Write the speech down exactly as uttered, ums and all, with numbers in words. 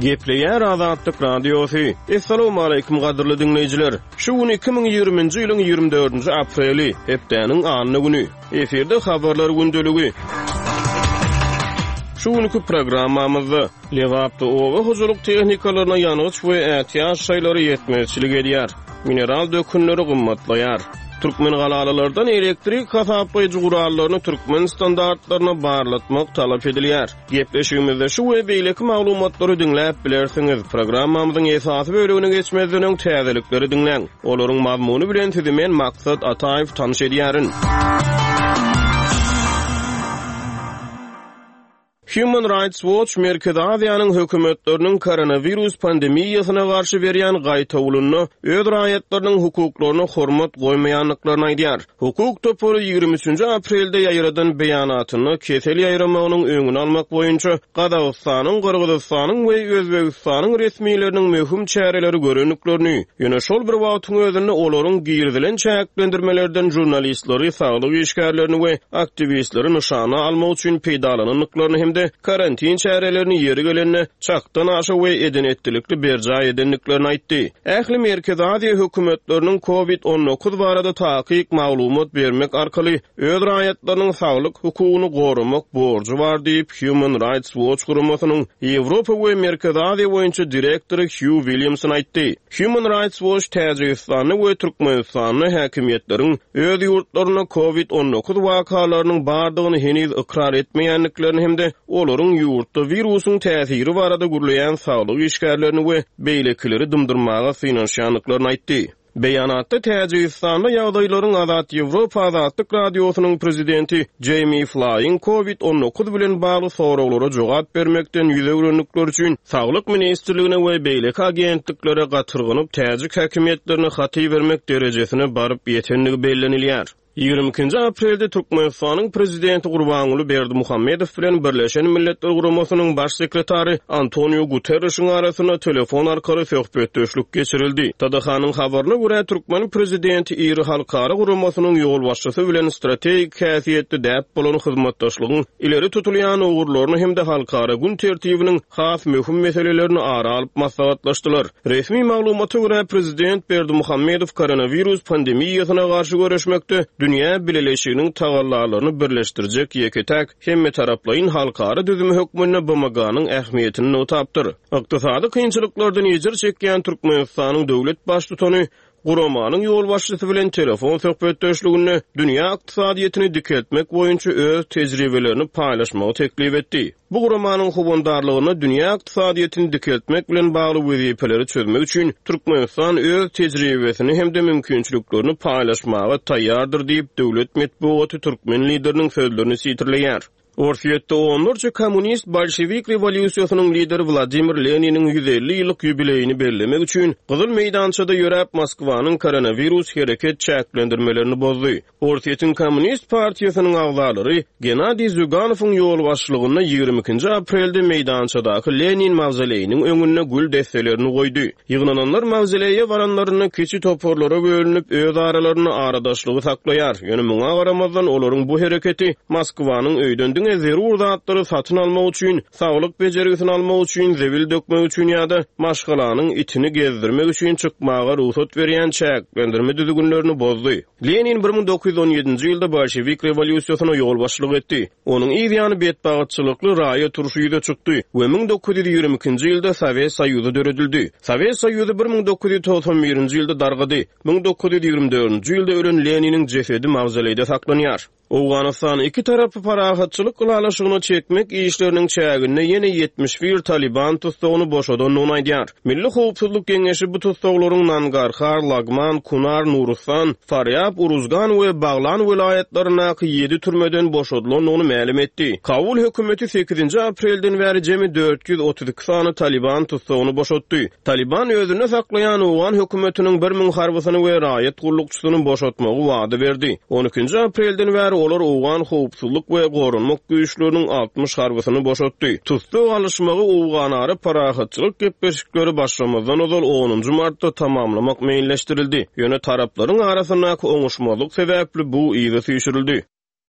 Gepleýär Azatlyk Radiosu. Assalamu alaykum gadyrly dinleýijiler. Şu gün iki bin ýygrymynjy ýylyň ýygrimi dördünji apreli, hepdeniň anyny güni. Eferde habarlar gündeligi. Şu günkü programmamyzda lewapda owa huzurluk tehnikalaryna ýanyş we ätiýaş şaýlary ýetmezçilik edýär. Mineral dökünleri gymmatlaýar. Türkmen galalalardan elektrik hasaplayıcı gurallaryny Türkmen standartlaryna barlatmak talap edilýär. Gepleşigimizde şu we beýleki maglumatlary dinläp bilersiňiz. Programmamyzyň esasy bölügine geçmezden öň täzelikleri dinleň. Olaryň mazmuny bilen sizi men Maksat Ataýew tanyş edýärin. Human Rights Watch Merkezi Aziýanyň hökümetleriniň koronavirus pandemiýasyna garşy berýän gaýtawulyny öz raýatlarynyň hukuklaryna hormat goýmaýanlyklaryny aýdýar. Hukuk topory ýygrimi üçinji aprelde ýaýradan beýanatyny kesel ýaýramagynyň öňüni almak boýunça Gazagystanyň, Kyrgyzstanyň we Özbegistanyň resmiýetleriniň möhüm çäreleri görenüklerini, ýöne şol bir wagtyň özünde olaryň girdilen çäklendirmelerden jurnalistleri, saglyk işgärlerini we aktivistleri nyşana almak üçin peýdalananlyklaryny hem karantin çärelerini ýeri gelenine çakdan aşa we edenetlikli berja edenliklerini aýtdy. Ähli Merkezi Aziýa hökümetleriniň covid on dokuz barada takyk maglumat bermek arkaly öz raýatlarynyň saglyk hukugyny gorumak borjy bar diýip Human Rights Watch guramasynyň Ýewropa we Merkezi Aziýa boýunça direktory Hugh Williamson aýtdy. Human Rights Watch Täjikistany we Türkmenistanyň häkimiýetleriň öz ýurtlaryna covid on dokuz wakalarynyň bardygyny heniz ikrar etmeýänliklerini hemde olaryň ýurtda wirusyň täsiri barada gürleýän saglyk işgärlerini we beýlekileri dymdyrmaga synanşanlyklaryny aýtdy. Beýanatda Täjikistanda ýagdaýlaryň Azat Ýewropa Azatlyk Radiosynyň prezidenti Jamie Flying covid on dokuz bilen bagly soraglary jogap bermekden ýüze öwrenlikler üçin Saglyk ministrligine we beýleki agentliklere gatyrgynyp täzik häkimiýetlerine haty bermek derejesine baryp ýetenligi bellenilýär. ýygrimi ikinji aprelde Türkmenistanyň prezidenti Gurbanuly Berdimuhammedow bilen Birleşen Milletler Guramasynyň baş sekretary Antonio Guterres'iň arasyna telefon arkaly söhbetdeşlik geçirildi. Tadahanyň habaryna görä Türkmen prezidenti iri halkara guramasynyň ýol başçysy bilen strategik häsiýetde däp bolan hyzmatdaşlygyň ileri tutulýan ugurlaryny hem de halkara gün tertibiniň has möhüm meselelerini ara alyp maslahatlaşdylar. Resmi maglumata görä prezident Berdimuhammedow koronavirus pandemiýasyna garşy görüşmekde dünýä bileleşiginiň tagallalaryny birleşdirjek ýeketäk hemme taraplaryň halkara düzümi hökmüne bamaganyň ähmiýetini notapdyr. Ykdysady kynçylyklardan ýetir çekýän Türkmenistanyň döwlet başlygy Guramanyň ýol başçysy bilen telefon söhbetdeşligini dünýä ykdysadyýetini dikeltmek boýunça öz tejribelerini paýlaşmagy teklip etdi. Bu guramanyň howandarlygyny dünýä ykdysadyýetini dikeltmek bilen bagly wezipeleri çözmek üçin Türkmenistan öz tejribesini hem de mümkinçiliklerini paýlaşmaga taýýardyr diýip döwlet medeniýeti türkmen lideriniň sözlerini sitirleýär. Orfiýetde onlarca kommunist bolşewik rewolýusiýasynyň lideri Vladimir Leniniň ýüz elli ýyllyk ýubileyini bellemek üçin Gyzyl meýdançada ýörep Moskwanyň koronavirus hereket çäklendirmelerini bozdy. Orfiýetiň kommunist partiýasynyň agzalary Genadiy Zyganowyň ýol başçylygyna ýygrimi ikinji aprelde meýdançadaky Lenin mawzoleyiniň öňüne gül destelerini goýdy. Ýygnananlar mawzoleýe baranlaryny kiçi toporlara bölünip öz aralaryny aradaşlygy saklaýar. Ýöne muňa garamazdan olaryň bu hereketi Moskwanyň öýdendin zerur zatlary satyn almak üçin, saglyk bejerigisini almak üçin, zewil dökmek üçin ýa-da maşgalanyň itini gezdirmek üçin çykmaga ruhsat berýän çäklendirme düzgünlerini bozdy. Lenin bir ming dokuz ýüz on ýedinji ýylda bolşewik rewolýusiýasyna ýol başçylyk etdi. Onuň ideýany betbagatçylykly raýa turşy ýüze çykdy we ming dokuz ýüz ýygrimi ikinji ýylda Sowet Soýuzy döredildi. Sowet Soýuzy bir ming dokuz ýüz toksan birinji ýylda dargady. ming dokuz ýüz ýygrimi dördünji ýylda ölen Leniniň jesedi mawzoleyde saklanýar. Awganistan iki tarapy parahatçylyk gılalaşygyny çekmek işleriniň çägine ýene yetmiş bir Taliban tutsagyny boşadanyny aýdýar. Milli Howpsuzlyk Geňeşi bu tutsaklaryň Nangarhar, Lagman, Kunar, Nuristan, Faryab, Uruzgan we Baglan vilayetleriniň ýedi türmeden boşadylanyny ma'lum etdi. Kabul hökümeti sekizinji aprelden bäri jemi dört yüz otuz iki sany Taliban tutsagyny boşatdy. Taliban özüne saklaýan Awgan hökümetiniň bir ming harbysyny we raýat gurulukçysyny boşatmagy wada berdi. on ikinji aprelden bäri olar Awgan howpsuzlyk we gorunmak güýçleriniň altmış harbysyny boşatdy. Tutsak alışmagy Awganary parahatçylyk gepleşikleri başlamazdan ozal onunji martda tamamlamak meýilleşdirildi. Ýöne taraplaryň arasyndaky oňuşmazlyk sebäpli bu ýygy süýşürildi.